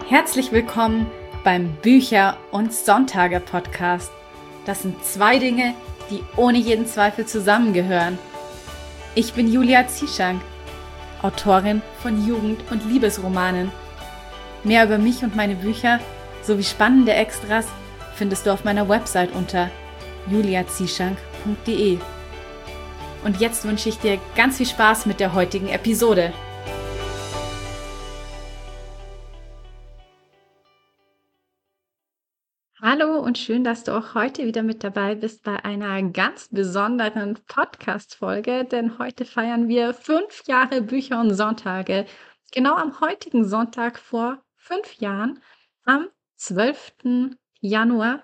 Herzlich willkommen beim Bücher- und Sonntage-Podcast. Das sind zwei Dinge, die ohne jeden Zweifel zusammengehören. Ich bin Julia Zieschank, Autorin von Jugend- und Liebesromanen. Mehr über mich und meine Bücher sowie spannende Extras findest du auf meiner Website unter juliazieschank.de. Und jetzt wünsche ich dir ganz viel Spaß mit der heutigen Episode. Hallo und schön, dass du auch heute wieder mit dabei bist bei einer ganz besonderen Podcast-Folge, denn heute feiern wir 5 Jahre Bücher und Sonntage. Genau am heutigen Sonntag vor 5 Jahren, am 12. Januar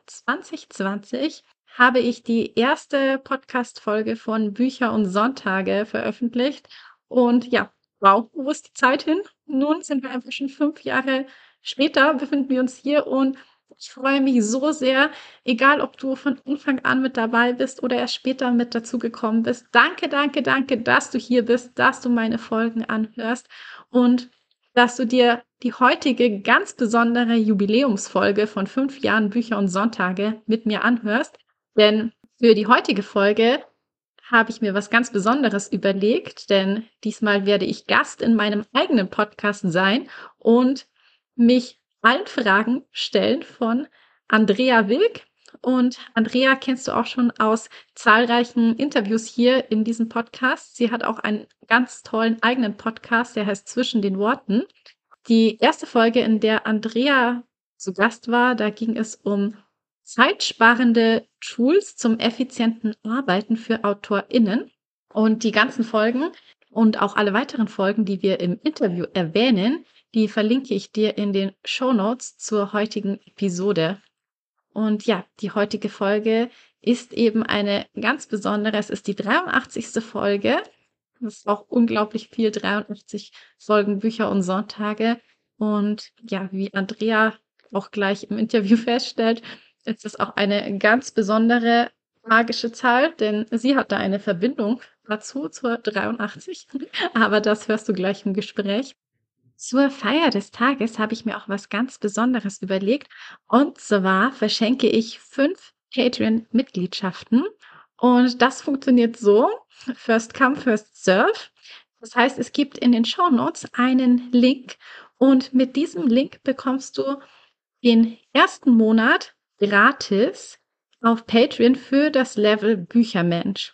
2020, habe ich die erste Podcast-Folge von Bücher und Sonntage veröffentlicht. Und ja, wow, wo ist die Zeit hin? Nun sind wir einfach schon 5 Jahre später, befinden wir uns hier und ich freue mich so sehr, egal ob du von Anfang an mit dabei bist oder erst später mit dazu gekommen bist. Danke, danke, danke, dass du hier bist, dass du meine Folgen anhörst und dass du dir die heutige ganz besondere Jubiläumsfolge von 5 Jahren Bücher und Sonntage mit mir anhörst. Denn für die heutige Folge habe ich mir was ganz Besonderes überlegt, denn diesmal werde ich Gast in meinem eigenen Podcast sein und mich allen Fragen stellen von Andrea Wilk. Und Andrea kennst du auch schon aus zahlreichen Interviews hier in diesem Podcast. Sie hat auch einen ganz tollen eigenen Podcast, der heißt Zwischen den Worten. Die erste Folge, in der Andrea zu Gast war, da ging es um zeitsparende Tools zum effizienten Arbeiten für AutorInnen. Und die ganzen Folgen und auch alle weiteren Folgen, die wir im Interview erwähnen, die verlinke ich dir in den Shownotes zur heutigen Episode. Und ja, die heutige Folge ist eben eine ganz besondere. Es ist die 83. Folge. Das ist auch unglaublich viel, 83 Folgen Bücher und Sonntage. Und ja, wie Andrea auch gleich im Interview feststellt, ist es auch eine ganz besondere magische Zahl, denn sie hat da eine Verbindung dazu, zur 83. Aber das hörst du gleich im Gespräch. Zur Feier des Tages habe ich mir auch was ganz Besonderes überlegt. Und zwar verschenke ich 5 Patreon-Mitgliedschaften. Und das funktioniert so: First come, first serve. Das heißt, es gibt in den Shownotes einen Link. Und mit diesem Link bekommst du den ersten Monat gratis auf Patreon für das Level Büchermensch.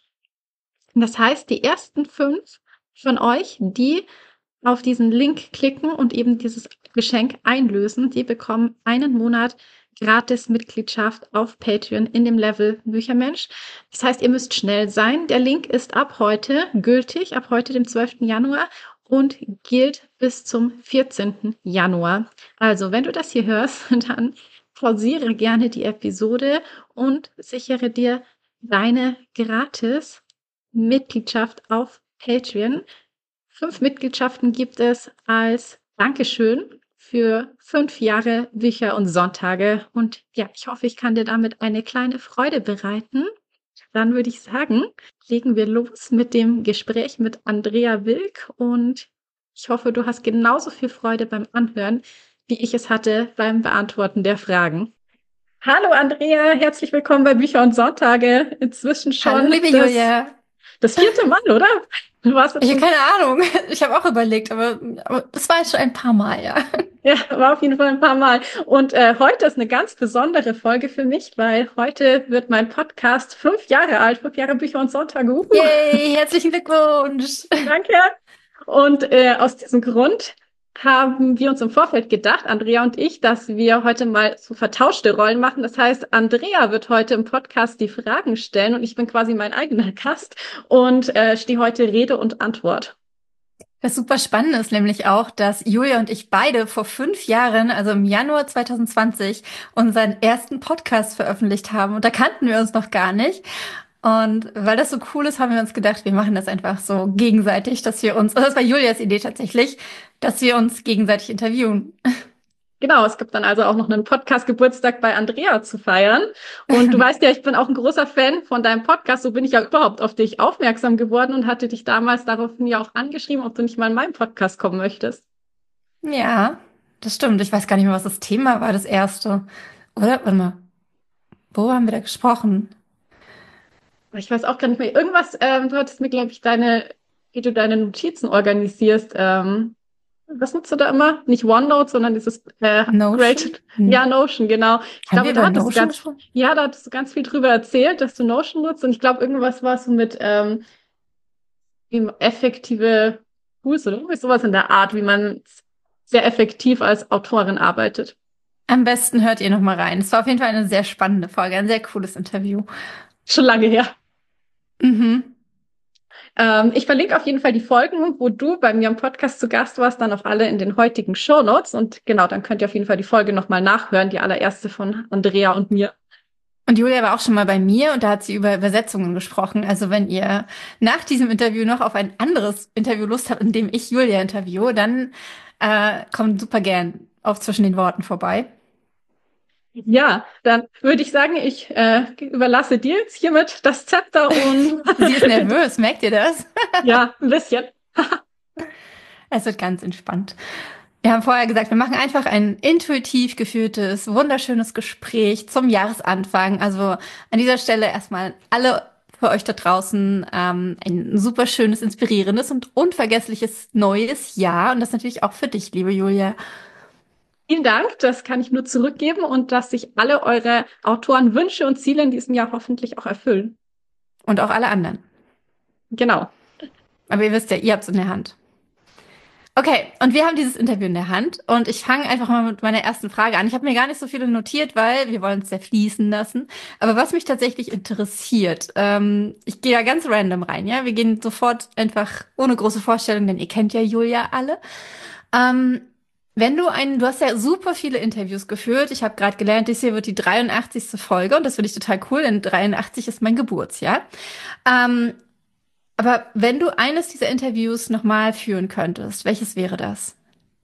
Das heißt, die ersten 5 von euch, die auf diesen Link klicken und eben dieses Geschenk einlösen, die bekommen einen Monat gratis Mitgliedschaft auf Patreon in dem Level Büchermensch. Das heißt, ihr müsst schnell sein. Der Link ist ab heute gültig, ab heute, dem 12. Januar und gilt bis zum 14. Januar. Also, wenn du das hier hörst, dann pausiere gerne die Episode und sichere dir deine gratis Mitgliedschaft auf Patreon. 5 Mitgliedschaften gibt es als Dankeschön für 5 Jahre Bücher und Sonntage. Und ja, ich hoffe, ich kann dir damit eine kleine Freude bereiten. Dann würde ich sagen, legen wir los mit dem Gespräch mit Andrea Wilk. Und ich hoffe, du hast genauso viel Freude beim Anhören, wie ich es hatte beim Beantworten der Fragen. Hallo Andrea, herzlich willkommen bei Bücher und Sonntage. Inzwischen Hallo, schon liebe Julia. das 4. Mal, oder? Du warst jetzt Ich habe schon. keine Ahnung. Ich habe auch überlegt, aber das war jetzt schon ein paar Mal, ja. Ja, war auf jeden Fall ein paar Mal. Und heute ist eine ganz besondere Folge für mich, weil heute wird mein Podcast 5 Jahre alt, 5 Jahre Bücher und Sonntage. Yay, herzlichen Glückwunsch. Danke. Und aus diesem Grund haben wir uns im Vorfeld gedacht, Andrea und ich, dass wir heute mal so vertauschte Rollen machen. Das heißt, Andrea wird heute im Podcast die Fragen stellen und ich bin quasi mein eigener Gast und stehe heute Rede und Antwort. Das super Spannende ist nämlich auch, dass Julia und ich beide vor 5 Jahren, also im Januar 2020, unseren ersten Podcast veröffentlicht haben. Und da kannten wir uns noch gar nicht. Und weil das so cool ist, haben wir uns gedacht, wir machen das einfach so gegenseitig, dass wir uns, also das war Julias Idee tatsächlich, dass wir uns gegenseitig interviewen. Genau, es gibt dann also auch noch einen Podcast-Geburtstag bei Andrea zu feiern. Und du weißt ja, ich bin auch ein großer Fan von deinem Podcast. So bin ich ja überhaupt auf dich aufmerksam geworden und hatte dich damals daraufhin ja auch angeschrieben, ob du nicht mal in meinen Podcast kommen möchtest. Ja, das stimmt. Ich weiß gar nicht mehr, was das Thema war, das erste. Oder? Warte mal, wo haben wir da gesprochen? Ich weiß auch gar nicht mehr. Irgendwas, du hattest mir, glaube ich, wie du deine Notizen organisierst. Was nutzt du da immer? Nicht OneNote, sondern dieses Notion? Great, ja, Notion, genau. Ich Haben wir glaube, über Notion gesprochen? da hattest du ganz viel drüber erzählt, dass du Notion nutzt. Und ich glaube, irgendwas war so mit wie effektive Tools oder irgendwie sowas in der Art, wie man sehr effektiv als Autorin arbeitet. Am besten hört ihr noch mal rein. Es war auf jeden Fall eine sehr spannende Folge, ein sehr cooles Interview. Schon lange her. Mhm. Ich verlinke auf jeden Fall die Folgen, wo du bei mir im Podcast zu Gast warst, dann auch alle in den heutigen Shownotes. Und genau, dann könnt ihr auf jeden Fall die Folge nochmal nachhören, die allererste von Andrea und mir. Und Julia war auch schon mal bei mir und da hat sie über Übersetzungen gesprochen. Also wenn ihr nach diesem Interview noch auf ein anderes Interview Lust habt, in dem ich Julia interviewe, dann kommt super gern auf zwischen den Worten vorbei. Ja, dann würde ich sagen, ich überlasse dir jetzt hiermit das Zepter und Sie ist nervös, merkt ihr das? ja, ein bisschen. Es wird ganz entspannt. Wir haben vorher gesagt, wir machen einfach ein intuitiv geführtes, wunderschönes Gespräch zum Jahresanfang. Also an dieser Stelle erstmal alle für euch da draußen ein super schönes, inspirierendes und unvergessliches neues Jahr. Und das natürlich auch für dich, liebe Julia. Vielen Dank, das kann ich nur zurückgeben und dass sich alle eure Autorenwünsche und Ziele in diesem Jahr hoffentlich auch erfüllen. Und auch alle anderen. Genau. Aber ihr wisst ja, ihr habt es in der Hand. Okay, und wir haben dieses Interview in der Hand und ich fange einfach mal mit meiner ersten Frage an. Ich habe mir gar nicht so viele notiert, weil wir wollen es sehr fließen lassen. Aber was mich tatsächlich interessiert, ich gehe da ganz random rein, ja. Wir gehen sofort einfach ohne große Vorstellung, denn ihr kennt ja Julia alle. Ähm, du hast ja super viele Interviews geführt. Ich habe gerade gelernt, dies hier wird die 83. Folge und das finde ich total cool, denn 83 ist mein Geburtsjahr. Ähm, aber wenn du eines dieser Interviews nochmal führen könntest, welches wäre das?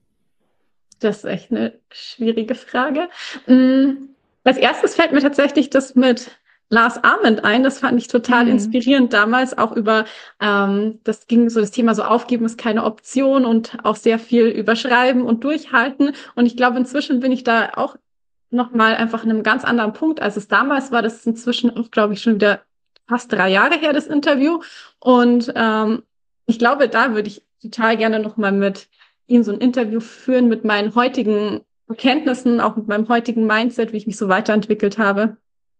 Das ist echt eine schwierige Frage. Als erstes fällt mir tatsächlich das mit Lars Ament ein. Das fand ich total Hm. inspirierend damals, auch über, das ging so das Thema so aufgeben ist keine Option und auch sehr viel überschreiben und durchhalten. Und ich glaube, inzwischen bin ich da auch nochmal einfach in einem ganz anderen Punkt, als es damals war. Das ist inzwischen auch, glaube ich, schon wieder fast 3 Jahre her, das Interview. Und ich glaube, da würde ich total gerne nochmal mit ihm so ein Interview führen mit meinen heutigen Erkenntnissen, auch mit meinem heutigen Mindset, wie ich mich so weiterentwickelt habe.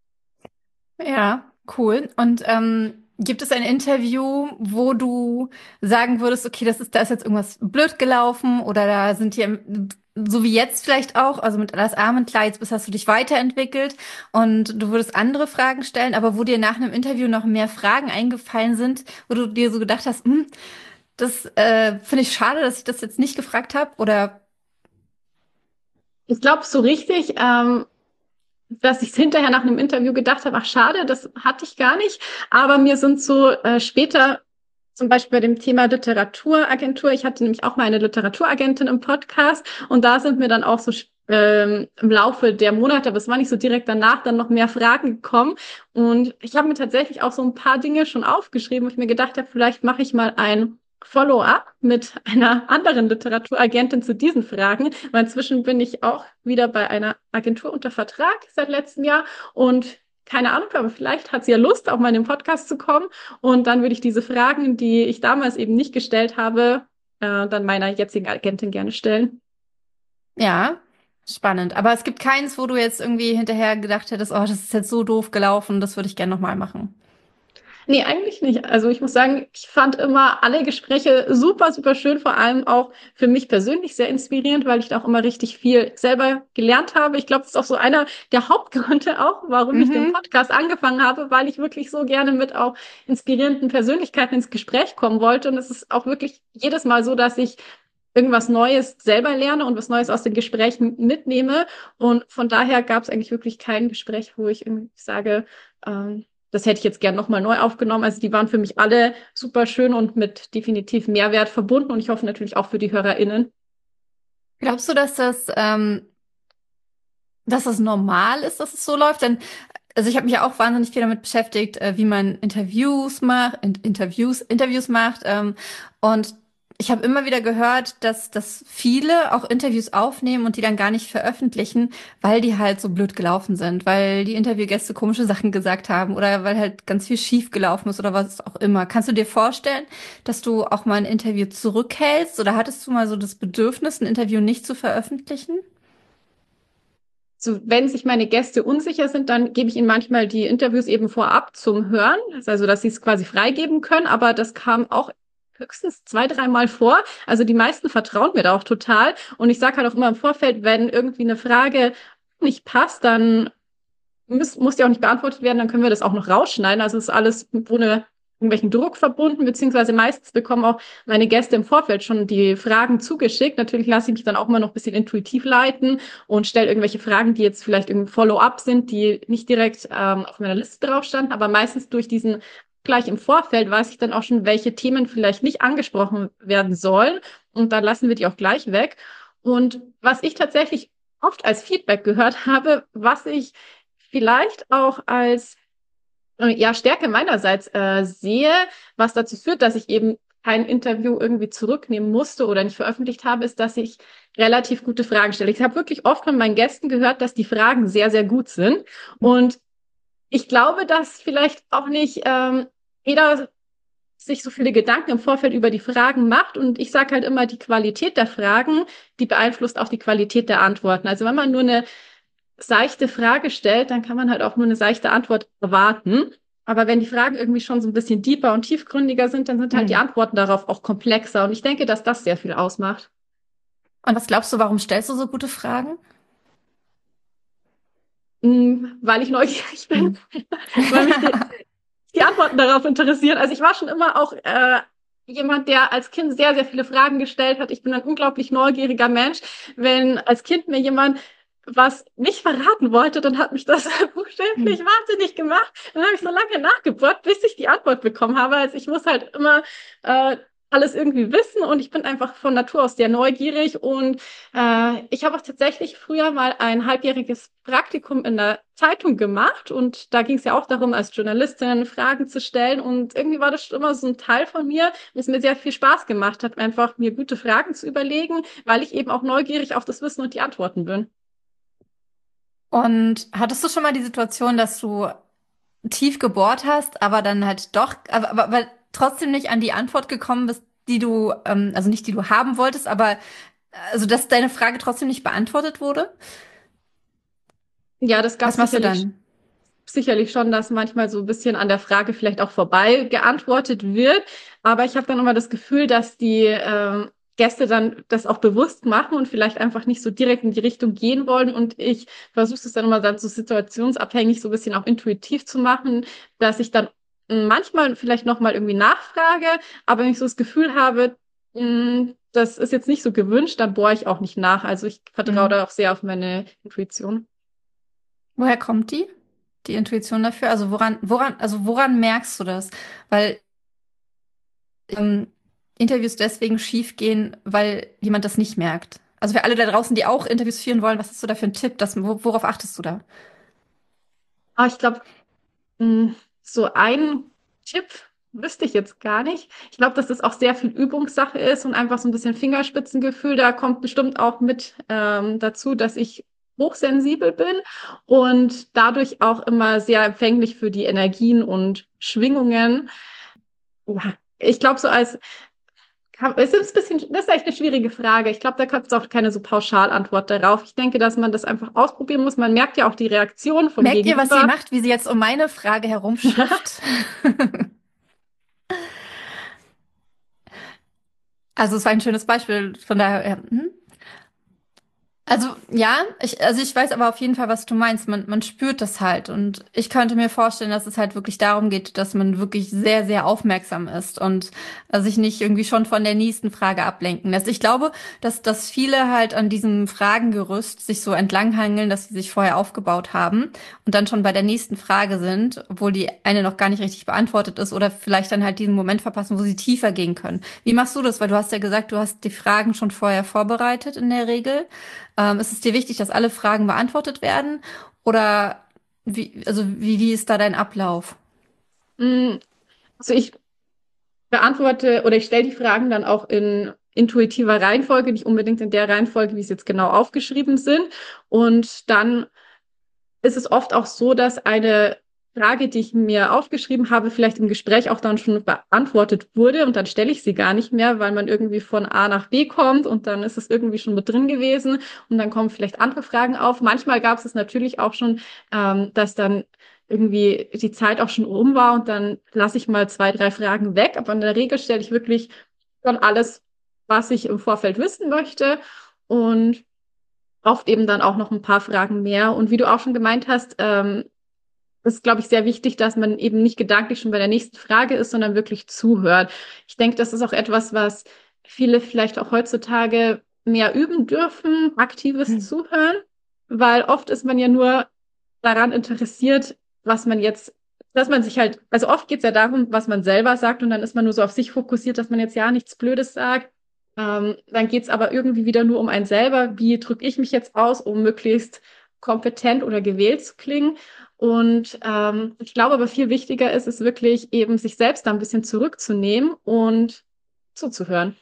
Ja, cool. Und gibt es ein Interview, wo du sagen würdest, okay, da ist jetzt irgendwas blöd gelaufen oder da sind hier, so wie jetzt vielleicht auch, also mit Alles Armen, klar, jetzt hast du dich weiterentwickelt und du würdest andere Fragen stellen, aber wo dir nach einem Interview noch mehr Fragen eingefallen sind, wo du dir so gedacht hast, das finde ich schade, dass ich das jetzt nicht gefragt habe oder Ich glaube so richtig, dass ich hinterher nach einem Interview gedacht habe, ach schade, das hatte ich gar nicht. Aber mir sind so später, zum Beispiel bei dem Thema Literaturagentur, ich hatte nämlich auch mal eine Literaturagentin im Podcast und da sind mir dann auch so im Laufe der Monate, aber es war nicht so direkt danach, dann noch mehr Fragen gekommen. Und ich habe mir tatsächlich auch so ein paar Dinge schon aufgeschrieben, wo ich mir gedacht habe, vielleicht mache ich mal ein Follow-up mit einer anderen Literaturagentin zu diesen Fragen, weil inzwischen bin ich auch wieder bei einer Agentur unter Vertrag seit letztem Jahr und keine Ahnung, aber vielleicht hat sie ja Lust, auch mal in den Podcast zu kommen und dann würde ich diese Fragen, die ich damals eben nicht gestellt habe, dann meiner jetzigen Agentin gerne stellen. ja, spannend. Aber es gibt keins, wo du jetzt irgendwie hinterher gedacht hättest, oh, das ist jetzt so doof gelaufen, das würde ich gerne nochmal machen. Nee, eigentlich nicht. Also ich muss sagen, ich fand immer alle Gespräche super, super schön, vor allem auch für mich persönlich sehr inspirierend, weil ich da auch immer richtig viel selber gelernt habe. Ich glaube, das ist auch so einer der Hauptgründe auch, warum ich den Mhm. Podcast angefangen habe, weil ich wirklich so gerne mit auch inspirierenden Persönlichkeiten ins Gespräch kommen wollte. Und es ist auch wirklich jedes Mal so, dass ich irgendwas Neues selber lerne und was Neues aus den Gesprächen mitnehme. Und von daher gab es eigentlich wirklich kein Gespräch, wo ich irgendwie sage, das hätte ich jetzt gern nochmal neu aufgenommen. Also die waren für mich alle super schön und mit definitiv Mehrwert verbunden und ich hoffe natürlich auch für die HörerInnen. Glaubst du, dass das normal ist, dass es so läuft? Denn, also ich habe mich ja auch wahnsinnig viel damit beschäftigt, wie man Interviews macht und Ich habe immer wieder gehört, dass viele auch Interviews aufnehmen und die dann gar nicht veröffentlichen, weil die halt so blöd gelaufen sind, weil die Interviewgäste komische Sachen gesagt haben oder weil halt ganz viel schief gelaufen ist oder was auch immer. Kannst du dir vorstellen, dass du auch mal ein Interview zurückhältst oder hattest du mal so das Bedürfnis, ein Interview nicht zu veröffentlichen? So, wenn sich meine Gäste unsicher sind, dann gebe ich ihnen manchmal die Interviews eben vorab zum Hören, also dass sie es quasi freigeben können. Aber das kam auch höchstens 2, 3 Mal vor. Also die meisten vertrauen mir da auch total. Und ich sage halt auch immer im Vorfeld, wenn irgendwie eine Frage nicht passt, dann muss ja auch nicht beantwortet werden, dann können wir das auch noch rausschneiden. Also ist alles ohne irgendwelchen Druck verbunden, beziehungsweise meistens bekommen auch meine Gäste im Vorfeld schon die Fragen zugeschickt. Natürlich lasse ich mich dann auch immer noch ein bisschen intuitiv leiten und stelle irgendwelche Fragen, die jetzt vielleicht irgendwie Follow-up sind, die nicht direkt auf meiner Liste drauf standen, aber meistens durch diesen gleich im Vorfeld weiß ich dann auch schon, welche Themen vielleicht nicht angesprochen werden sollen. Und dann lassen wir die auch gleich weg. Und was ich tatsächlich oft als Feedback gehört habe, was ich vielleicht auch als ja, Stärke meinerseits sehe, was dazu führt, dass ich eben kein Interview irgendwie zurücknehmen musste oder nicht veröffentlicht habe, ist, dass ich relativ gute Fragen stelle. Ich habe wirklich oft von meinen Gästen gehört, dass die Fragen sehr, sehr gut sind. Und ich glaube, dass vielleicht auch nicht jeder sich so viele Gedanken im Vorfeld über die Fragen macht. Und ich sage halt immer, die Qualität der Fragen, die beeinflusst auch die Qualität der Antworten. Also wenn man nur eine seichte Frage stellt, dann kann man halt auch nur eine seichte Antwort erwarten. Aber wenn die Fragen irgendwie schon so ein bisschen deeper und tiefgründiger sind, dann sind halt die Hm. Antworten darauf auch komplexer. Und ich denke, dass das sehr viel ausmacht. Und was glaubst du, warum stellst du so gute Fragen? Weil ich neugierig Hm. bin, weil mich die Antworten darauf interessieren. Also ich war schon immer auch jemand, der als Kind sehr, sehr viele Fragen gestellt hat. Ich bin ein unglaublich neugieriger Mensch. Wenn als Kind mir jemand was nicht verraten wollte, dann hat mich das Hm. buchstäblich wahnsinnig gemacht. Dann habe ich so lange nachgebohrt, bis ich die Antwort bekommen habe. Also ich muss halt immer alles irgendwie wissen und ich bin einfach von Natur aus sehr neugierig und ich habe auch tatsächlich früher mal ein halbjähriges Praktikum in der Zeitung gemacht und da ging es ja auch darum, als Journalistin Fragen zu stellen und irgendwie war das schon immer so ein Teil von mir, was mir sehr viel Spaß gemacht hat, einfach mir gute Fragen zu überlegen, weil ich eben auch neugierig auf das Wissen und die Antworten bin. Und hattest du schon mal die Situation, dass du tief gebohrt hast, aber dann halt doch, aber trotzdem nicht an die Antwort gekommen bist, die du, also nicht die du haben wolltest, aber also dass deine Frage trotzdem nicht beantwortet wurde? Ja, das gab Was machst du sicherlich dann? sicherlich schon, dass manchmal so ein bisschen an der Frage vielleicht auch vorbei geantwortet wird. Aber ich habe dann immer das Gefühl, dass die Gäste dann das auch bewusst machen und vielleicht einfach nicht so direkt in die Richtung gehen wollen. Und ich versuche es dann immer dann so situationsabhängig, so ein bisschen auch intuitiv zu machen, dass ich dann manchmal vielleicht nochmal irgendwie nachfrage, aber wenn ich so das Gefühl habe, das ist jetzt nicht so gewünscht, dann bohre ich auch nicht nach. Also ich vertraue Hm. da auch sehr auf meine Intuition. Woher kommt die Intuition dafür? Also woran merkst du das? Weil ähm, Interviews deswegen schief gehen, weil jemand das nicht merkt. Also für alle da draußen, die auch Interviews führen wollen, was hast du da für einen Tipp? Worauf achtest du da? Aber ich glaube, Mm, so ein Tipp wüsste ich jetzt gar nicht. Ich glaube, dass das auch sehr viel Übungssache ist und einfach so ein bisschen Fingerspitzengefühl. Da kommt bestimmt auch mit dazu, dass ich hochsensibel bin und dadurch auch immer sehr empfänglich für die Energien und Schwingungen. Ja, ich glaube, so als es ist ein bisschen, das ist echt eine schwierige Frage. Ich glaube, da gibt es auch keine so Pauschalantwort darauf. Ich denke, dass man das einfach ausprobieren muss. Man merkt ja auch die Reaktion vom Merkt ihr, was sie Gegenüber. macht, wie sie jetzt um meine Frage herumschifft? Also es war ein schönes Beispiel, von daher. Ja. Hm? Also ja, ich weiß aber auf jeden Fall, was du meinst. Man spürt das halt. Und ich könnte mir vorstellen, dass es halt wirklich darum geht, dass man wirklich sehr, sehr aufmerksam ist und sich nicht irgendwie schon von der nächsten Frage ablenken lässt. Ich glaube, dass viele halt an diesem Fragengerüst sich so entlanghangeln, dass sie sich vorher aufgebaut haben und dann schon bei der nächsten Frage sind, obwohl die eine noch gar nicht richtig beantwortet ist oder vielleicht dann halt diesen Moment verpassen, wo sie tiefer gehen können. Wie machst du das? Weil du hast ja gesagt, du hast die Fragen schon vorher vorbereitet in der Regel. Ist es dir wichtig, dass alle Fragen beantwortet werden? Oder wie ist da dein Ablauf? Mm, Also ich beantworte oder ich stelle die Fragen dann auch in intuitiver Reihenfolge, nicht unbedingt in der Reihenfolge, wie sie jetzt genau aufgeschrieben sind. Und dann ist es oft auch so, dass eine Frage, die ich mir aufgeschrieben habe, vielleicht im Gespräch auch dann schon beantwortet wurde und dann stelle ich sie gar nicht mehr, weil man irgendwie von A nach B kommt und dann ist es irgendwie schon mit drin gewesen und dann kommen vielleicht andere Fragen auf. Manchmal gab es natürlich auch schon, dass dann irgendwie die Zeit auch schon um war und dann lasse ich mal zwei, drei Fragen weg, aber in der Regel stelle ich wirklich schon alles, was ich im Vorfeld wissen möchte und oft eben dann auch noch ein paar Fragen mehr. Und wie du auch schon gemeint hast, ist, glaube ich, sehr wichtig, dass man eben nicht gedanklich schon bei der nächsten Frage ist, sondern wirklich zuhört. Ich denke, das ist auch etwas, was viele vielleicht auch heutzutage mehr üben dürfen, aktives Hm. Zuhören, weil oft ist man ja nur daran interessiert, was man jetzt, dass man sich halt, also oft geht es ja darum, was man selber sagt und dann ist man nur so auf sich fokussiert, dass man jetzt ja nichts Blödes sagt. Dann geht es aber irgendwie wieder nur um einen selber. Wie drücke ich mich jetzt aus, um möglichst kompetent oder gewählt zu klingen? Und ich glaube aber viel wichtiger ist es wirklich eben, sich selbst da ein bisschen zurückzunehmen und zuzuhören.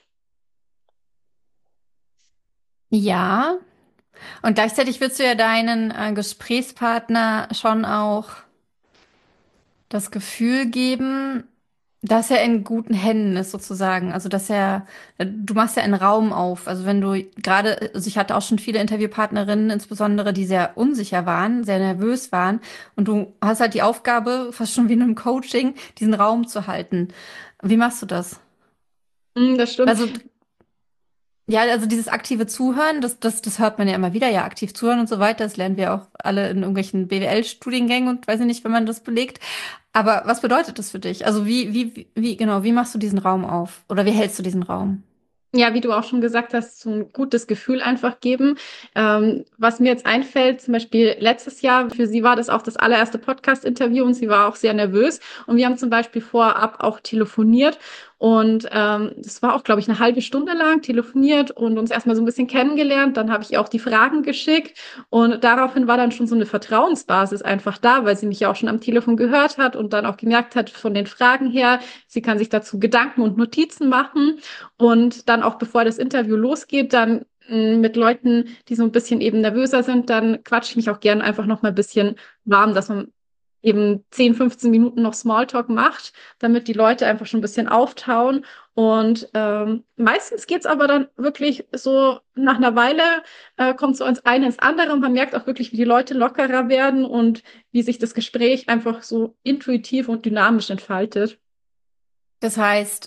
Ja, und gleichzeitig willst du ja deinen Gesprächspartner schon auch das Gefühl geben, dass er in guten Händen ist, sozusagen. Also, du machst ja einen Raum auf. Also, wenn du gerade, also ich hatte auch schon viele Interviewpartnerinnen, insbesondere, die sehr unsicher waren, sehr nervös waren. Und du hast halt die Aufgabe, fast schon wie in einem Coaching, diesen Raum zu halten. Wie machst du das? Das stimmt. Also, ja, also dieses aktive Zuhören, das hört man ja immer wieder, ja, aktiv zuhören und so weiter. Das lernen wir auch alle in irgendwelchen BWL-Studiengängen und weiß ich nicht, wenn man das belegt. Aber was bedeutet das für dich? Also genau, wie machst du diesen Raum auf? Oder wie hältst du diesen Raum? Ja, wie du auch schon gesagt hast, so ein gutes Gefühl einfach geben. Was mir jetzt einfällt, zum Beispiel letztes Jahr, für sie war das auch das allererste Podcast-Interview und sie war auch sehr nervös. Und wir haben zum Beispiel vorab auch telefoniert und das war auch, glaube ich, eine halbe Stunde lang telefoniert und uns erstmal so ein bisschen kennengelernt. Dann habe ich ihr auch die Fragen geschickt und daraufhin war dann schon so eine Vertrauensbasis einfach da, weil sie mich ja auch schon am Telefon gehört hat und dann auch gemerkt hat von den Fragen her, sie kann sich dazu Gedanken und Notizen machen. Und dann auch bevor das Interview losgeht, dann mit Leuten, die so ein bisschen eben nervöser sind, dann quatsche ich mich auch gern einfach noch mal ein bisschen warm, dass man eben 10, 15 Minuten noch Smalltalk macht, damit die Leute einfach schon ein bisschen auftauen. Und meistens geht's aber dann wirklich so nach einer Weile, kommt so ins eine ins andere und man merkt auch wirklich, wie die Leute lockerer werden und wie sich das Gespräch einfach so intuitiv und dynamisch entfaltet. Das heißt,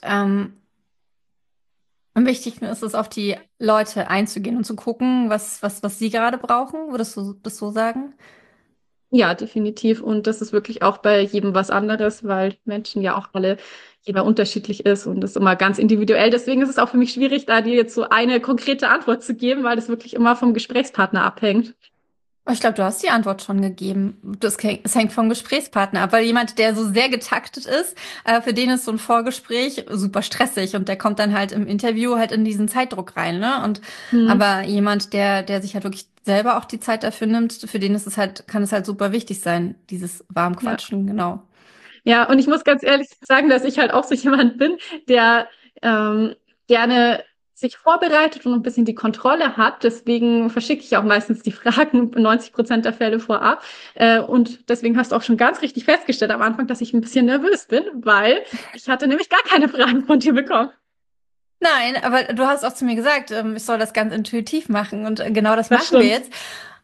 am wichtigsten ist es, auf die Leute einzugehen und zu gucken, was sie gerade brauchen. Würdest du das so sagen? Ja, definitiv. Und das ist wirklich auch bei jedem was anderes, weil Menschen ja auch alle jeder unterschiedlich ist und das ist immer ganz individuell. Deswegen ist es auch für mich schwierig, da dir jetzt so eine konkrete Antwort zu geben, weil das wirklich immer vom Gesprächspartner abhängt. Oh, ich glaube, du hast die Antwort schon gegeben. Es hängt vom Gesprächspartner ab, weil jemand, der so sehr getaktet ist, für den ist so ein Vorgespräch super stressig und der kommt dann halt im Interview halt in diesen Zeitdruck rein, ne? Hm. Aber jemand, der sich halt wirklich selber auch die Zeit dafür nimmt, für den ist es halt, kann es halt super wichtig sein, dieses Ja. Warmquatschen, genau. Ja, und ich muss ganz ehrlich sagen, dass ich halt auch so jemand bin, der gerne sich vorbereitet und ein bisschen die Kontrolle hat. Deswegen verschicke ich auch meistens die Fragen 90% der Fälle vorab. Und deswegen hast du auch schon ganz richtig festgestellt am Anfang, dass ich ein bisschen nervös bin, weil ich hatte nämlich gar keine Fragen von dir bekommen. Nein, aber du hast auch zu mir gesagt, ich soll das ganz intuitiv machen und genau das Das machen wir stimmt. jetzt.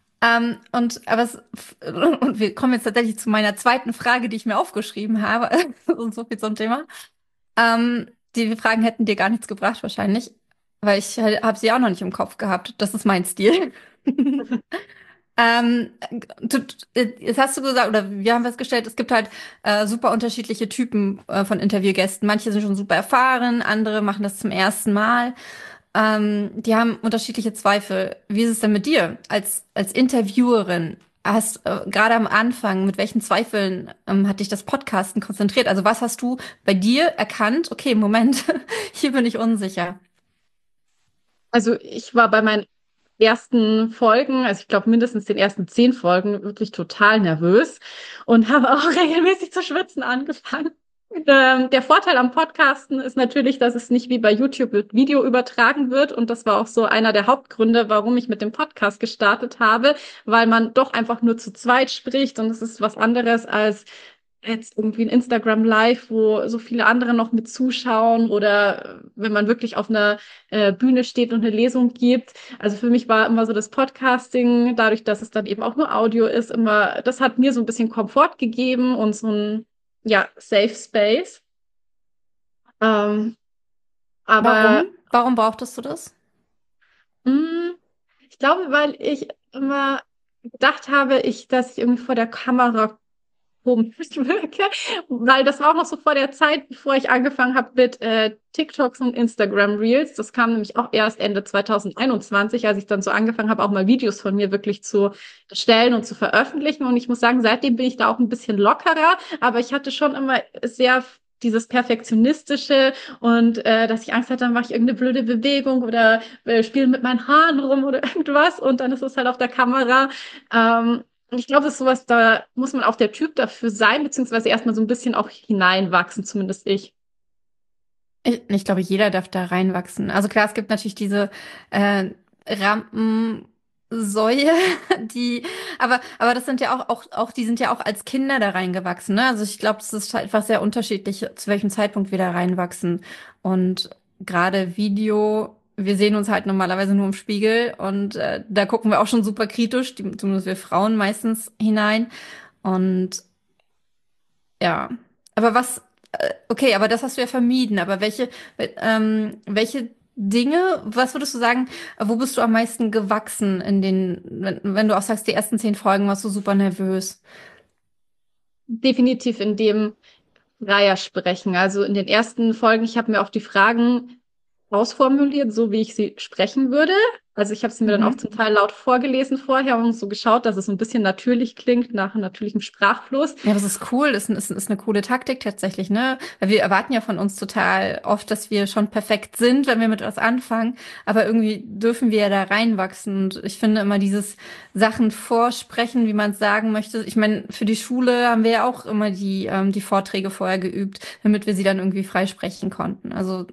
Und wir kommen jetzt tatsächlich zu meiner zweiten Frage, die ich mir aufgeschrieben habe. Und so viel zum Thema. Die Fragen hätten dir gar nichts gebracht wahrscheinlich, weil ich habe sie auch noch nicht im Kopf gehabt. Das ist mein Stil. Ähm, Jetzt hast du gesagt, oder wir haben festgestellt, es gibt halt super unterschiedliche Typen von Interviewgästen. Manche sind schon super erfahren, andere machen das zum ersten Mal. Die haben unterschiedliche Zweifel. Wie ist es denn mit dir als Interviewerin? Gerade am Anfang, mit welchen Zweifeln hat dich das Podcasten konzentriert? Also was hast du bei dir erkannt? Okay, Moment, hier bin ich unsicher. Also ich war bei meinen ersten Folgen, also ich glaube mindestens den ersten 10 Folgen, wirklich total nervös und habe auch regelmäßig zu schwitzen angefangen. Der Vorteil am Podcasten ist natürlich, dass es nicht wie bei YouTube mit Video übertragen wird. Und das war auch so einer der Hauptgründe, warum ich mit dem Podcast gestartet habe, weil man doch einfach nur zu zweit spricht. Und es ist was anderes als jetzt irgendwie ein Instagram Live, wo so viele andere noch mit zuschauen oder wenn man wirklich auf einer Bühne steht und eine Lesung gibt. Also für mich war immer so das Podcasting, dadurch, dass es dann eben auch nur Audio ist, immer, das hat mir so ein bisschen Komfort gegeben und so ein ja, Safe Space. Ähm, aber Warum? Warum brauchtest du das? mh, ich glaube, weil ich immer gedacht habe, dass ich irgendwie vor der Kamera komisch wirke, weil das war auch noch so vor der Zeit, bevor ich angefangen habe mit TikToks und Instagram Reels. Das kam nämlich auch erst Ende 2021, als ich dann so angefangen habe, auch mal Videos von mir wirklich zu erstellen und zu veröffentlichen. Und ich muss sagen, seitdem bin ich da auch ein bisschen lockerer, aber ich hatte schon immer sehr dieses Perfektionistische und dass ich Angst hatte, dann mache ich irgendeine blöde Bewegung oder spiele mit meinen Haaren rum oder irgendwas und dann ist es halt auf der Kamera. Und ich glaube, das ist sowas, da muss man auch der Typ dafür sein, beziehungsweise erstmal so ein bisschen auch hineinwachsen, zumindest ich. Ich glaube, jeder darf da reinwachsen. Also klar, es gibt natürlich diese Rampensäue, aber das sind ja auch, die sind ja auch als Kinder da reingewachsen, ne? Also ich glaube, es ist halt einfach sehr unterschiedlich, zu welchem Zeitpunkt wir da reinwachsen. Und gerade Video, wir sehen uns halt normalerweise nur im Spiegel und da gucken wir auch schon super kritisch, zumindest wir Frauen meistens hinein. Und ja, aber okay, aber das hast du ja vermieden. Aber welche Dinge, was würdest du sagen, wo bist du am meisten gewachsen wenn du auch sagst, die ersten 10 Folgen warst du super nervös? Definitiv in dem Reiher sprechen. Also in den ersten Folgen, ich habe mir auch die Fragen ausformuliert, so wie ich sie sprechen würde. Also ich habe sie mir dann auch Mhm. zum Teil laut vorgelesen vorher und so geschaut, dass es so ein bisschen natürlich klingt, nach natürlichem Sprachfluss. Ja, das ist cool, ist eine coole Taktik tatsächlich, ne? Weil wir erwarten ja von uns total oft, dass wir schon perfekt sind, wenn wir mit was anfangen, aber irgendwie dürfen wir ja da reinwachsen. Und ich finde immer dieses Sachen vorsprechen, wie man es sagen möchte. Ich meine, für die Schule haben wir ja auch immer die Vorträge vorher geübt, damit wir sie dann irgendwie freisprechen konnten. Also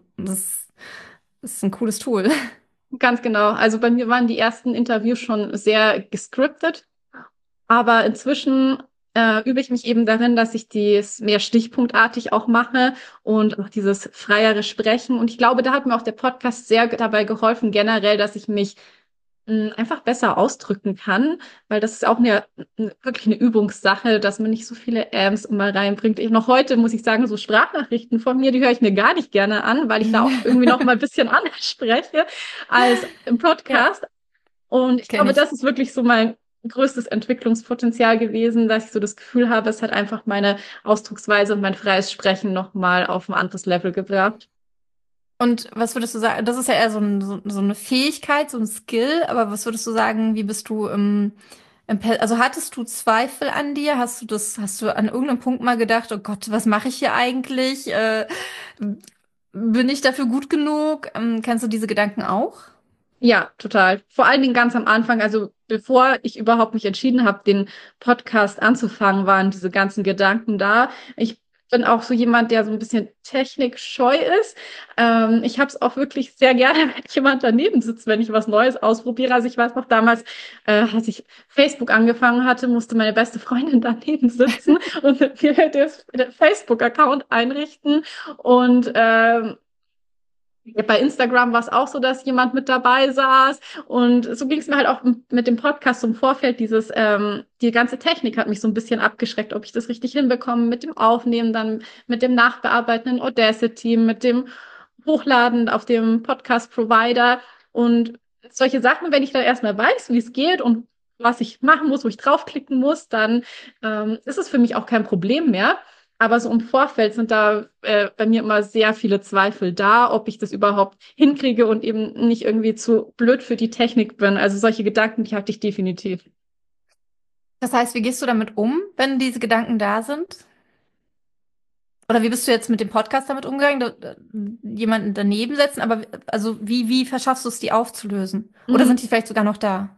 das ist ein cooles Tool. Ganz genau. Also bei mir waren die ersten Interviews schon sehr gescriptet. Aber inzwischen übe ich mich eben darin, dass ich dies mehr stichpunktartig auch mache und auch dieses freiere Sprechen. Und ich glaube, da hat mir auch der Podcast sehr dabei geholfen, generell, dass ich mich einfach besser ausdrücken kann, weil das ist auch wirklich eine Übungssache, dass man nicht so viele Ms immer reinbringt. Ich, noch heute muss ich sagen, so Sprachnachrichten von mir, die höre ich mir gar nicht gerne an, weil ich da auch irgendwie noch mal ein bisschen anders spreche als im Ja, Podcast. Und ich kenne glaube, ich. das ist wirklich so mein größtes Entwicklungspotenzial gewesen, dass ich so das Gefühl habe, es hat einfach meine Ausdrucksweise und mein freies Sprechen nochmal auf ein anderes Level gebracht. Und was würdest du sagen? Das ist ja eher so eine Fähigkeit, so ein Skill, aber was würdest du sagen, wie bist du also hattest du Zweifel an dir? Hast du an irgendeinem Punkt mal gedacht, oh Gott, was mache ich hier eigentlich? Bin ich dafür gut genug? Kennst du diese Gedanken auch? Ja, total. Vor allen Dingen ganz am Anfang, also bevor ich überhaupt mich entschieden habe, den Podcast anzufangen, waren diese ganzen Gedanken da. Ich bin auch so jemand, der so ein bisschen technikscheu ist. Ich habe es auch wirklich sehr gerne, wenn jemand daneben sitzt, wenn ich was Neues ausprobiere. Also ich weiß noch damals, als ich Facebook angefangen hatte, musste meine beste Freundin daneben sitzen und mit mir den Facebook-Account einrichten. Und ja, bei Instagram war es auch so, dass jemand mit dabei saß. Und so ging es mir halt auch mit dem Podcast im Vorfeld. Die ganze Technik hat mich so ein bisschen abgeschreckt, ob ich das richtig hinbekomme mit dem Aufnehmen, dann mit dem Nachbearbeiten in Audacity, mit dem Hochladen auf dem Podcast-Provider. Und solche Sachen, wenn ich dann erstmal weiß, wie es geht und was ich machen muss, wo ich draufklicken muss, dann ist es für mich auch kein Problem mehr. Aber so im Vorfeld sind da bei mir immer sehr viele Zweifel da, ob ich das überhaupt hinkriege und eben nicht irgendwie zu blöd für die Technik bin. Also solche Gedanken, die hatte ich definitiv. Das heißt, wie gehst du damit um, wenn diese Gedanken da sind? Oder wie bist du jetzt mit dem Podcast damit umgegangen? Jemanden daneben setzen, aber also wie verschaffst du es, die aufzulösen? Oder Mm, sind die vielleicht sogar noch da?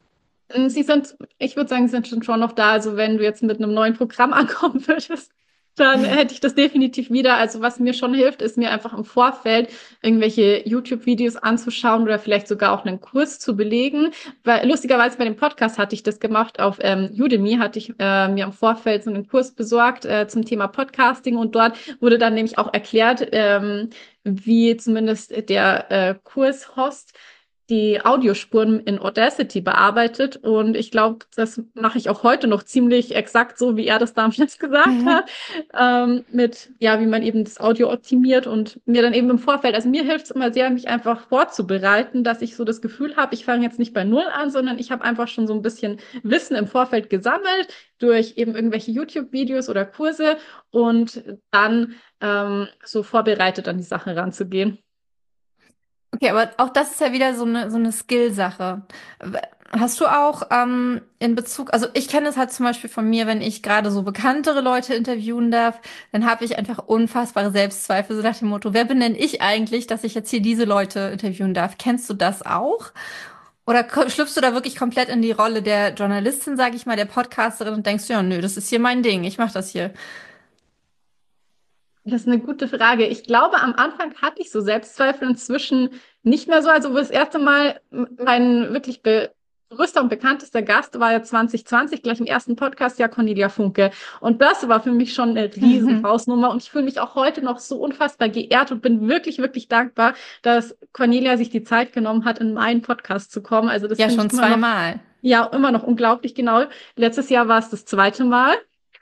Sie sind, ich würde sagen, sie sind schon noch da. Also wenn du jetzt mit einem neuen Programm ankommen würdest. dann hätte ich das definitiv wieder. Also was mir schon hilft, ist mir einfach im Vorfeld irgendwelche YouTube-Videos anzuschauen oder vielleicht sogar auch einen Kurs zu belegen. Weil lustigerweise bei dem Podcast hatte ich das gemacht. Auf Udemy hatte ich mir im Vorfeld so einen Kurs besorgt zum Thema Podcasting und dort wurde dann nämlich auch erklärt, wie zumindest der Kurshost die Audiospuren in Audacity bearbeitet. Und ich glaube, das mache ich auch heute noch ziemlich exakt so, wie er das damals gesagt Mhm. hat, mit, ja, wie man eben das Audio optimiert und mir dann eben im Vorfeld, also mir hilft es immer sehr, mich einfach vorzubereiten, dass ich so das Gefühl habe, ich fange jetzt nicht bei Null an, sondern ich habe einfach schon so ein bisschen Wissen im Vorfeld gesammelt durch eben irgendwelche YouTube-Videos oder Kurse und dann so vorbereitet an die Sache ranzugehen. Okay, aber auch das ist ja wieder so eine Skill-Sache. Hast du auch in Bezug, also ich kenne es halt zum Beispiel von mir, wenn ich gerade so bekanntere Leute interviewen darf, dann habe ich einfach unfassbare Selbstzweifel, so nach dem Motto, wer bin denn ich eigentlich, dass ich jetzt hier diese Leute interviewen darf? Kennst du das auch? Oder schlüpfst du da wirklich komplett in die Rolle der Journalistin, sage ich mal, der Podcasterin und denkst, ja, nö, das ist hier mein Ding, ich mache das hier. Das ist eine gute Frage. Ich glaube, am Anfang hatte ich so Selbstzweifel, inzwischen nicht mehr so. Also, wo das erste Mal mein wirklich größter und bekanntester Gast war ja 2020, gleich im ersten Podcast, ja Cornelia Funke. Und das war für mich schon eine riesen Mhm. Hausnummer. Und ich fühle mich auch heute noch so unfassbar geehrt und bin wirklich, wirklich dankbar, dass Cornelia sich die Zeit genommen hat, in meinen Podcast zu kommen. Also, das Ja, finde schon ich immer noch, zweimal. ja, immer noch unglaublich genau. Letztes Jahr war es das zweite Mal.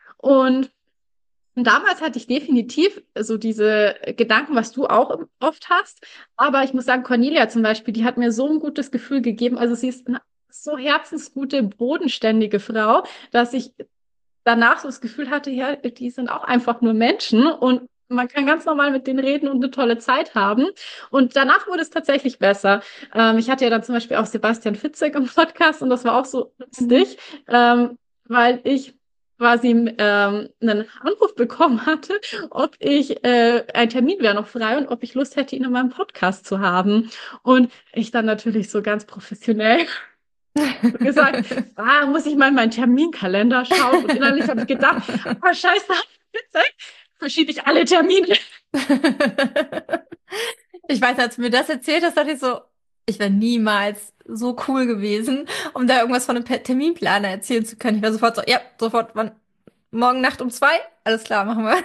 Und damals hatte ich definitiv so diese Gedanken, was du auch oft hast. Aber ich muss sagen, Cornelia zum Beispiel, die hat mir so ein gutes Gefühl gegeben. Also sie ist eine so herzensgute, bodenständige Frau, dass ich danach so das Gefühl hatte, ja, die sind auch einfach nur Menschen und man kann ganz normal mit denen reden und eine tolle Zeit haben. Und danach wurde es tatsächlich besser. Ich hatte ja dann zum Beispiel auch Sebastian Fitzek im Podcast und das war auch so Mhm. lustig, weil ich quasi einen Anruf bekommen hatte, ob ich ein Termin wäre noch frei und ob ich Lust hätte, ihn in meinem Podcast zu haben. Und ich dann natürlich so ganz professionell gesagt, muss ich mal in meinen Terminkalender schauen. Und innerlich habe ich gedacht, scheiße, bitte verschiebe ich alle Termine. Ich weiß, als du mir das erzählt hast, dachte ich so, ich wäre niemals so cool gewesen, um da irgendwas von einem Terminplaner erzählen zu können. Ich wäre sofort so, ja, sofort, wann, morgen Nacht um 2? Alles klar, machen wir.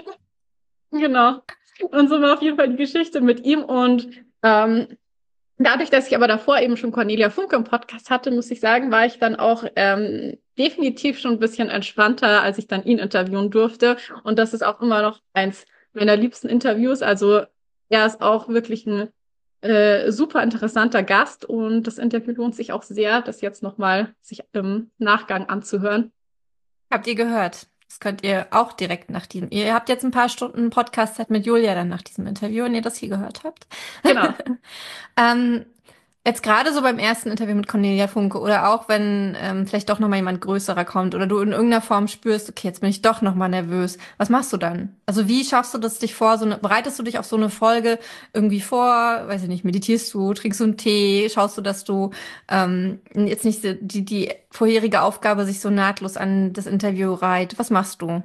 Genau. Und so war auf jeden Fall die Geschichte mit ihm. Und dadurch, dass ich aber davor eben schon Cornelia Funke im Podcast hatte, muss ich sagen, war ich dann auch definitiv schon ein bisschen entspannter, als ich dann ihn interviewen durfte. Und das ist auch immer noch eins meiner liebsten Interviews. Also er ist auch wirklich ein super interessanter Gast und das Interview lohnt sich auch sehr, das jetzt nochmal sich im Nachgang anzuhören. Habt ihr gehört? Das könnt ihr auch direkt nach diesem. Ihr habt jetzt ein paar Stunden Podcast-Zeit mit Julia dann nach diesem Interview, wenn ihr das hier gehört habt. Genau. Ähm, Jetzt gerade so beim ersten Interview mit Cornelia Funke oder auch wenn vielleicht doch noch mal jemand größerer kommt oder du in irgendeiner Form spürst, okay, jetzt bin ich doch noch mal nervös. Was machst du dann? Also wie schaffst du das dich vor? Bereitest du dich auf so eine Folge irgendwie vor? Weiß ich nicht, meditierst du, trinkst du einen Tee, schaust du, dass du jetzt nicht die vorherige Aufgabe sich so nahtlos an das Interview reiht? Was machst du?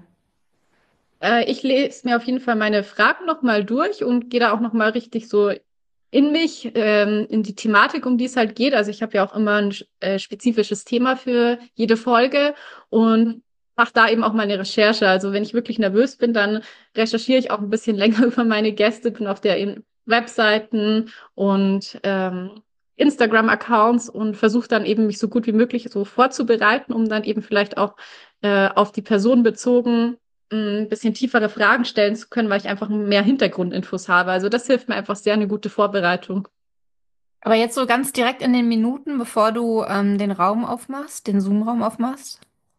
Ich lese mir auf jeden Fall meine Fragen nochmal durch und gehe da auch nochmal richtig so in mich, in die Thematik, um die es halt geht. Also ich habe ja auch immer ein spezifisches Thema für jede Folge und mache da eben auch meine Recherche. Also wenn ich wirklich nervös bin, dann recherchiere ich auch ein bisschen länger über meine Gäste, bin auf der Webseiten und Instagram-Accounts und versuche dann eben mich so gut wie möglich so vorzubereiten, um dann eben vielleicht auch auf die Person bezogen ein bisschen tiefere Fragen stellen zu können, weil ich einfach mehr Hintergrundinfos habe. Also das hilft mir einfach sehr, eine gute Vorbereitung. Aber jetzt so ganz direkt in den Minuten, bevor du den Raum aufmachst, den Zoom-Raum aufmachst?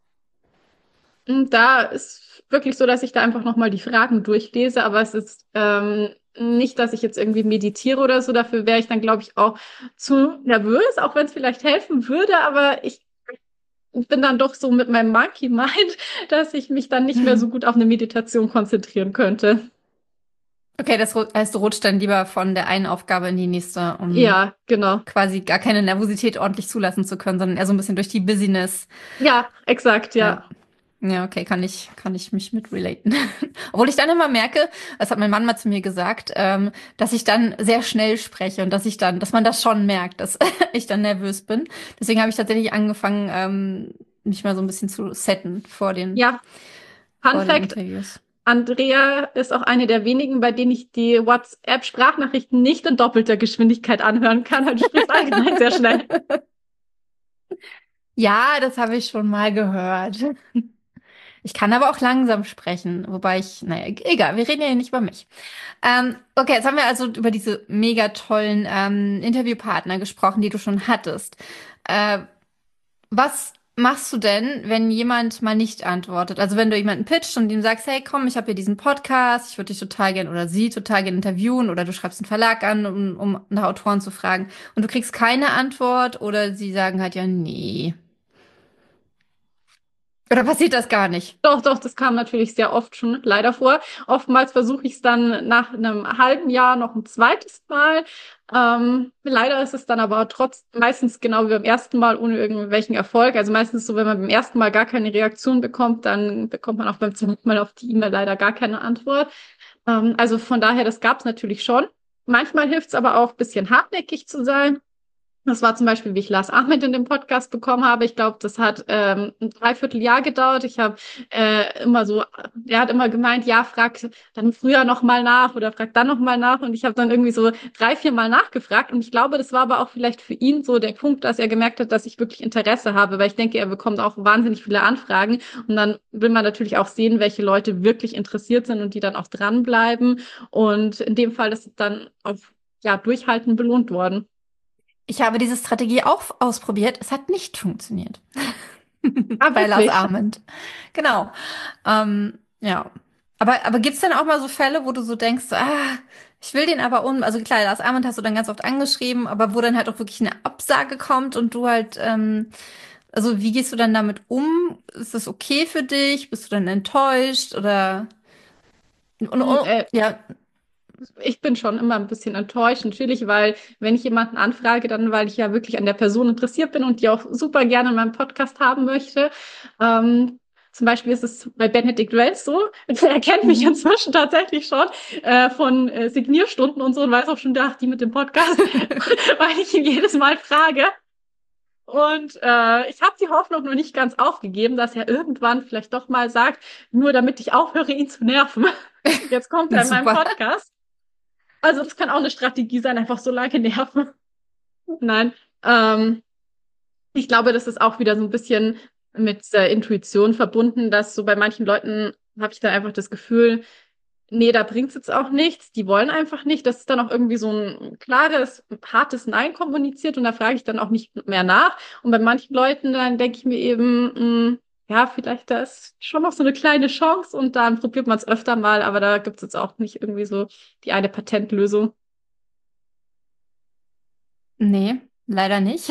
Und da ist wirklich so, dass ich da einfach nochmal die Fragen durchlese, aber es ist nicht, dass ich jetzt irgendwie meditiere oder so. Dafür wäre ich dann, glaube ich, auch zu nervös, auch wenn es vielleicht helfen würde, aber ich bin dann doch so mit meinem Monkey Mind, dass ich mich dann nicht mehr so gut auf eine Meditation konzentrieren könnte. Okay, das heißt, du rutschst dann lieber von der einen Aufgabe in die nächste, um Ja, genau. quasi gar keine Nervosität ordentlich zulassen zu können, sondern eher so ein bisschen durch die Busyness. Ja, exakt, Ja. ja. Ja, okay, kann ich mich mit relaten. Obwohl ich dann immer merke, das hat mein Mann mal zu mir gesagt, dass ich dann sehr schnell spreche und dass man das schon merkt, dass ich dann nervös bin. Deswegen habe ich tatsächlich angefangen, mich mal so ein bisschen zu setten Ja, Fun vor den Fact, Interviews. Andrea ist auch eine der wenigen, bei denen ich die WhatsApp-Sprachnachrichten nicht in doppelter Geschwindigkeit anhören kann. Also du sprichst allgemein sehr schnell. Ja, das habe ich schon mal gehört. Ich kann aber auch langsam sprechen, wobei naja, egal, wir reden ja nicht über mich. Okay, jetzt haben wir also über diese mega tollen Interviewpartner gesprochen, die du schon hattest. Äh, Was machst du denn, wenn jemand mal nicht antwortet? Also wenn du jemanden pitcht und ihm sagst, hey, komm, ich habe hier diesen Podcast, ich würde dich total gern oder sie total gern interviewen oder du schreibst einen Verlag an, um nach Autoren zu fragen und du kriegst keine Antwort oder sie sagen halt ja, nee. Oder passiert das gar nicht? Doch, doch, das kam natürlich sehr oft schon leider vor. Oftmals versuche ich es dann nach einem halben Jahr noch ein zweites Mal. Leider ist es dann aber trotz meistens genau wie beim ersten Mal ohne irgendwelchen Erfolg. Also meistens so, wenn man beim ersten Mal gar keine Reaktion bekommt, dann bekommt man auch beim zweiten Mal auf die E-Mail leider gar keine Antwort. Also von daher, das gab es natürlich schon. Manchmal hilft es aber auch, ein bisschen hartnäckig zu sein. Das war zum Beispiel, wie ich Lars Ahmed in dem Podcast bekommen habe. Ich glaube, das hat ein Dreivierteljahr gedauert. Ich habe immer so, er hat immer gemeint, ja, frag dann früher noch mal nach oder frag dann noch mal nach. Und ich habe dann irgendwie so 3, 4 Mal nachgefragt. Und ich glaube, das war aber auch vielleicht für ihn so der Punkt, dass er gemerkt hat, dass ich wirklich Interesse habe, weil ich denke, er bekommt auch wahnsinnig viele Anfragen. Und dann will man natürlich auch sehen, welche Leute wirklich interessiert sind und die dann auch dranbleiben. Und in dem Fall ist es dann auf ja, Durchhalten belohnt worden. Ich habe diese Strategie auch ausprobiert. Es hat nicht funktioniert. Ah, Bei Lars wirklich? Ament. Genau. Ja. Aber gibt's denn auch mal so Fälle, wo du so denkst, so, ich will den aber also klar, Lars Ament hast du dann ganz oft angeschrieben, aber wo dann halt auch wirklich eine Absage kommt und du halt, also wie gehst du dann damit um? Ist das okay für dich? Bist du dann enttäuscht oder, Mm, ja, Ich bin schon immer ein bisschen enttäuscht, natürlich, weil wenn ich jemanden anfrage, dann weil ich ja wirklich an der Person interessiert bin und die auch super gerne in meinem Podcast haben möchte. Zum Beispiel ist es bei Benedikt Wells so, er kennt mich mhm. inzwischen tatsächlich schon von Signierstunden und so und weiß auch schon, ach, die mit dem Podcast, weil ich ihn jedes Mal frage. Und ich habe die Hoffnung noch nicht ganz aufgegeben, dass er irgendwann vielleicht doch mal sagt, nur damit ich aufhöre, ihn zu nerven. Jetzt kommt Na er in meinem super. Podcast. Also das kann auch eine Strategie sein, einfach so lange nerven. Nein, ähm, ich glaube, das ist auch wieder so ein bisschen mit der Intuition verbunden, dass so bei manchen Leuten habe ich dann einfach das Gefühl, nee, da bringt's jetzt auch nichts. Die wollen einfach nicht. Das ist dann auch irgendwie so ein klares, hartes Nein kommuniziert und da frage ich dann auch nicht mehr nach. Und bei manchen Leuten, dann denke ich mir eben, ja, vielleicht da ist schon noch so eine kleine Chance und dann probiert man es öfter mal, aber da gibt's jetzt auch nicht irgendwie so die eine Patentlösung. Nee, leider nicht.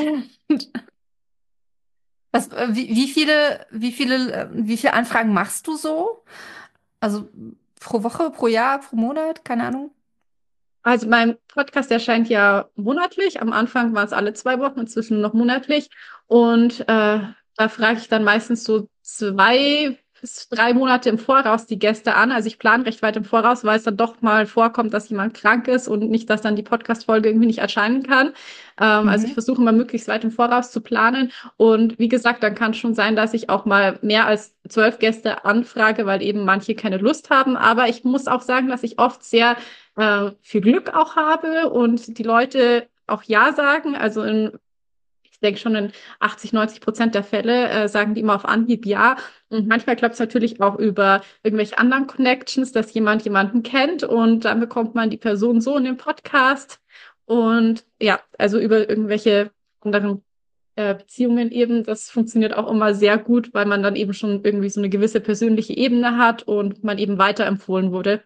Wie viele Anfragen machst du so? Also pro Woche, pro Jahr, pro Monat, keine Ahnung. Also mein Podcast erscheint ja monatlich. Am Anfang war es alle 2 Wochen, inzwischen nur noch monatlich. Und da frage ich dann meistens so 2 bis 3 Monate im Voraus die Gäste an. Also ich plane recht weit im Voraus, weil es dann doch mal vorkommt, dass jemand krank ist und nicht, dass dann die Podcast-Folge irgendwie nicht erscheinen kann. Also ich Mhm. versuche immer möglichst weit im Voraus zu planen. Und wie gesagt, dann kann es schon sein, dass ich auch mal mehr als 12 Gäste anfrage, weil eben manche keine Lust haben. Aber ich muss auch sagen, dass ich oft sehr viel Glück auch habe und die Leute auch Ja sagen. Also ich denke schon in 80, 90% der Fälle sagen die immer auf Anhieb Ja. Und manchmal klappt es natürlich auch über irgendwelche anderen Connections, dass jemand jemanden kennt und dann bekommt man die Person so in den Podcast. Und ja, also über irgendwelche anderen Beziehungen eben, das funktioniert auch immer sehr gut, weil man dann eben schon irgendwie so eine gewisse persönliche Ebene hat und man eben weiterempfohlen wurde.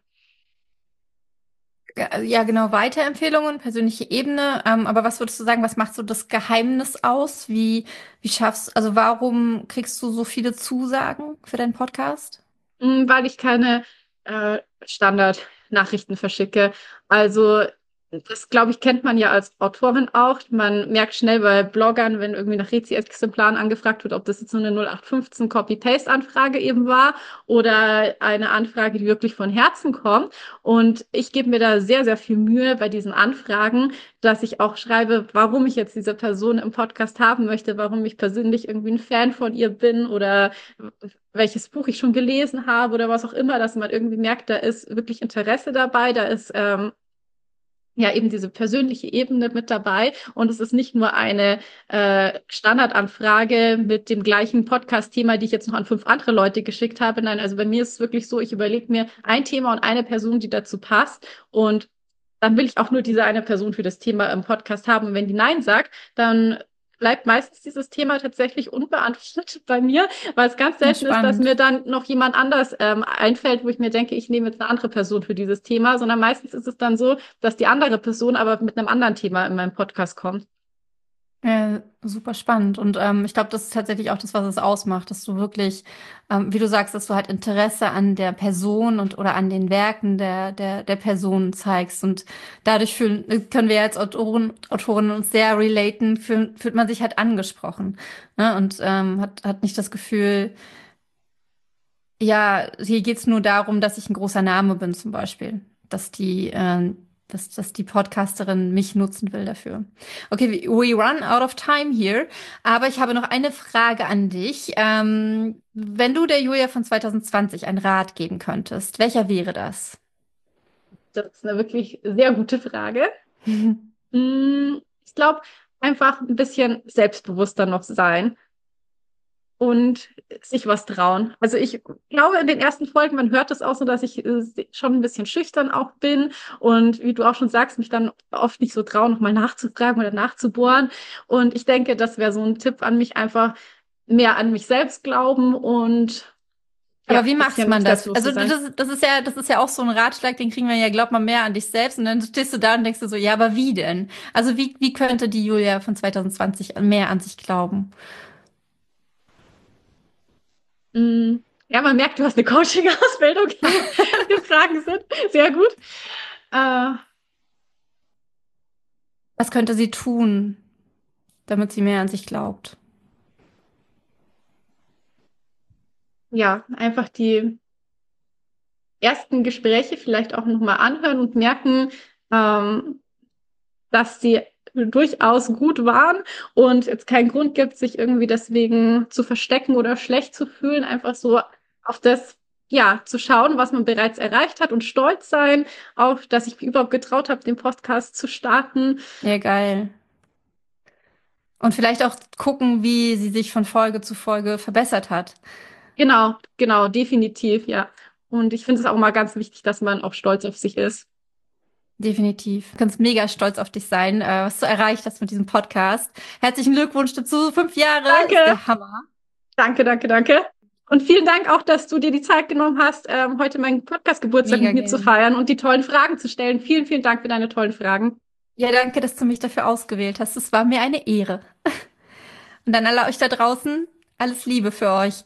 Ja, genau, Weiterempfehlungen, persönliche Ebene. Aber was würdest du sagen, was macht so das Geheimnis aus? Wie also warum kriegst du so viele Zusagen für deinen Podcast? Weil ich keine Standardnachrichten verschicke. Also Das, glaube ich, kennt man ja als Autorin auch. Man merkt schnell bei Bloggern, wenn irgendwie nach Rezi-Exemplaren angefragt wird, ob das jetzt nur eine 0815 Copy-Paste-Anfrage eben war oder eine Anfrage, die wirklich von Herzen kommt. Und ich gebe mir da sehr, sehr viel Mühe bei diesen Anfragen, dass ich auch schreibe, warum ich jetzt diese Person im Podcast haben möchte, warum ich persönlich irgendwie ein Fan von ihr bin oder welches Buch ich schon gelesen habe oder was auch immer, dass man irgendwie merkt, da ist wirklich Interesse dabei, da ist ja eben diese persönliche Ebene mit dabei. Und es ist nicht nur eine Standardanfrage mit dem gleichen Podcast-Thema, die ich jetzt noch an 5 andere Leute geschickt habe. Nein, also bei mir ist es wirklich so, ich überlege mir ein Thema und eine Person, die dazu passt. Und dann will ich auch nur diese eine Person für das Thema im Podcast haben. Und wenn die Nein sagt, dann bleibt meistens dieses Thema tatsächlich unbeantwortet bei mir, weil es ganz selten ist, dass Spannend. mir dann noch jemand anders einfällt, wo ich mir denke, ich nehme jetzt eine andere Person für dieses Thema, sondern meistens ist es dann so, dass die andere Person aber mit einem anderen Thema in meinem Podcast kommt. Super spannend. Und ich glaube, das ist tatsächlich auch das, was es ausmacht, dass du wirklich, wie du sagst, dass du halt Interesse an der Person und oder an den Werken der Person zeigst. Und dadurch können wir als Autorinnen uns sehr relaten, fühlt man sich halt angesprochen. Ne? Und hat nicht das Gefühl, ja, hier geht's nur darum, dass ich ein großer Name bin, zum Beispiel. Dass die Podcasterin mich nutzen will dafür. Okay, we run out of time here. Aber ich habe noch eine Frage an dich. Wenn du der Julia von 2020 einen Rat geben könntest, welcher wäre das? Das ist eine wirklich sehr gute Frage. Ich glaube, einfach ein bisschen selbstbewusster noch sein und sich was trauen. Also ich glaube, in den ersten Folgen, man hört es auch so, dass ich schon ein bisschen schüchtern auch bin und wie du auch schon sagst, mich dann oft nicht so trauen, nochmal nachzufragen oder nachzubohren. Und ich denke, das wäre so ein Tipp an mich, einfach mehr an mich selbst glauben und ja, Aber ein wie macht bisschen man das? selbstbewusst zu Also sein. das ist ja auch so ein Ratschlag, den kriegen wir ja, glaub mal mehr an dich selbst. Und dann stehst du da und denkst du so, ja, aber wie denn? Also wie könnte die Julia von 2020 mehr an sich glauben? Ja, man merkt, du hast eine Coaching-Ausbildung. Die Fragen sind sehr gut. Äh, Was könnte sie tun, damit sie mehr an sich glaubt? ja, einfach die ersten Gespräche vielleicht auch nochmal anhören und merken, ähm, dass sie durchaus gut waren und jetzt keinen Grund gibt, sich irgendwie deswegen zu verstecken oder schlecht zu fühlen, einfach so auf das, ja, zu schauen, was man bereits erreicht hat und stolz sein auf, dass ich mich überhaupt getraut habe, den Podcast zu starten. Ja, geil. Und vielleicht auch gucken, wie sie sich von Folge zu Folge verbessert hat. Genau, genau, definitiv, ja. Und ich finde es auch mal ganz wichtig, dass man auch stolz auf sich ist. Definitiv. Du kannst mega stolz auf dich sein, was du erreicht hast mit diesem Podcast. Herzlichen Glückwunsch dazu. 5 Jahre ist Danke, der Hammer. danke, danke, danke. Und vielen Dank auch, dass du dir die Zeit genommen hast, heute meinen Podcast-Geburtstag mit Mega mir zu gern. feiern und die tollen Fragen zu stellen. Vielen, vielen Dank für deine tollen Fragen. Ja, danke, dass du mich dafür ausgewählt hast. Es war mir eine Ehre. Und dann alle euch da draußen, alles Liebe für euch.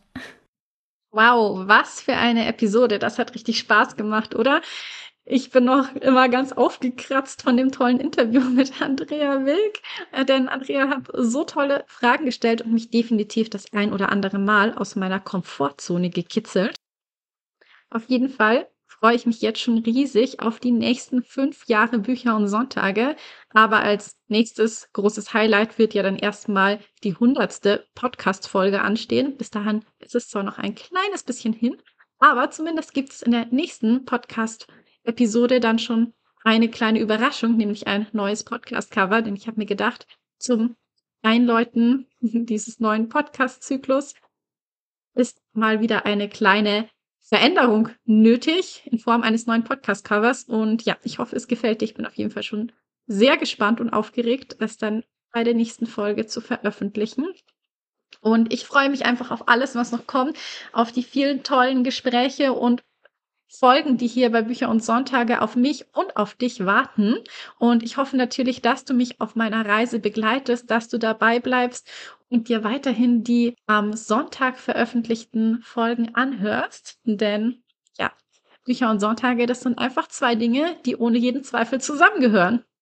Wow, was für eine Episode. Das hat richtig Spaß gemacht, oder? Ich bin noch immer ganz aufgekratzt von dem tollen Interview mit Andrea Wilk, denn Andrea hat so tolle Fragen gestellt und mich definitiv das ein oder andere Mal aus meiner Komfortzone gekitzelt. Auf jeden Fall freue ich mich jetzt schon riesig auf die nächsten 5 Jahre Bücher und Sonntage. Aber als nächstes großes Highlight wird ja dann erstmal die 100. Podcast-Folge anstehen. Bis dahin ist es zwar noch ein kleines bisschen hin, aber zumindest gibt es in der nächsten Podcast-Episode dann schon eine kleine Überraschung, nämlich ein neues Podcast-Cover. Denn ich habe mir gedacht, zum Einläuten dieses neuen Podcast-Zyklus ist mal wieder eine kleine Veränderung nötig in Form eines neuen Podcast-Covers. Und ja, ich hoffe, es gefällt dir. Ich bin auf jeden Fall schon sehr gespannt und aufgeregt, es dann bei der nächsten Folge zu veröffentlichen. Und ich freue mich einfach auf alles, was noch kommt, auf die vielen tollen Gespräche und Folgen, die hier bei Bücher und Sonntage auf mich und auf dich warten. Und ich hoffe natürlich, dass du mich auf meiner Reise begleitest, dass du dabei bleibst und dir weiterhin die am Sonntag veröffentlichten Folgen anhörst. Denn ja, Bücher und Sonntage, das sind einfach 2 Dinge, die ohne jeden Zweifel zusammengehören.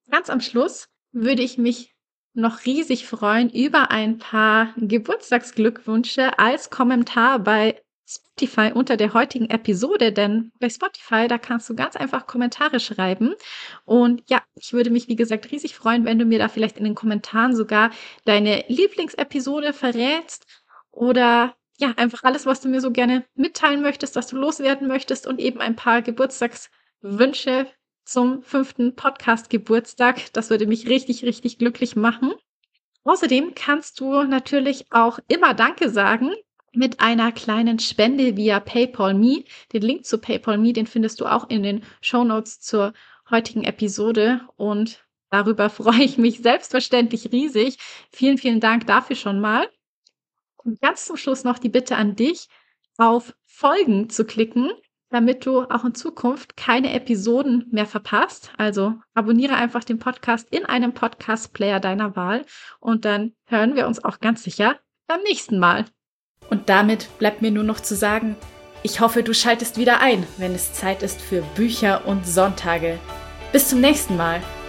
Ganz am Schluss würde ich mich noch riesig freuen über ein paar Geburtstagsglückwünsche als Kommentar bei Spotify unter der heutigen Episode, denn bei Spotify, da kannst du ganz einfach Kommentare schreiben. Und ja, ich würde mich, wie gesagt, riesig freuen, wenn du mir da vielleicht in den Kommentaren sogar deine Lieblingsepisode verrätst oder ja, einfach alles, was du mir so gerne mitteilen möchtest, was du loswerden möchtest und eben ein paar Geburtstagswünsche zum 5. Podcast-Geburtstag. Das würde mich richtig, richtig glücklich machen. Außerdem kannst du natürlich auch immer Danke sagen mit einer kleinen Spende via PayPal.me. Den Link zu PayPal.me, den findest du auch in den Shownotes zur heutigen Episode und darüber freue ich mich selbstverständlich riesig. Vielen, vielen Dank dafür schon mal. Und ganz zum Schluss noch die Bitte an dich, auf Folgen zu klicken, damit du auch in Zukunft keine Episoden mehr verpasst. Also abonniere einfach den Podcast in einem Podcast-Player deiner Wahl und dann hören wir uns auch ganz sicher beim nächsten Mal. Und damit bleibt mir nur noch zu sagen, ich hoffe, du schaltest wieder ein, wenn es Zeit ist für Bücher und Sonntage. Bis zum nächsten Mal.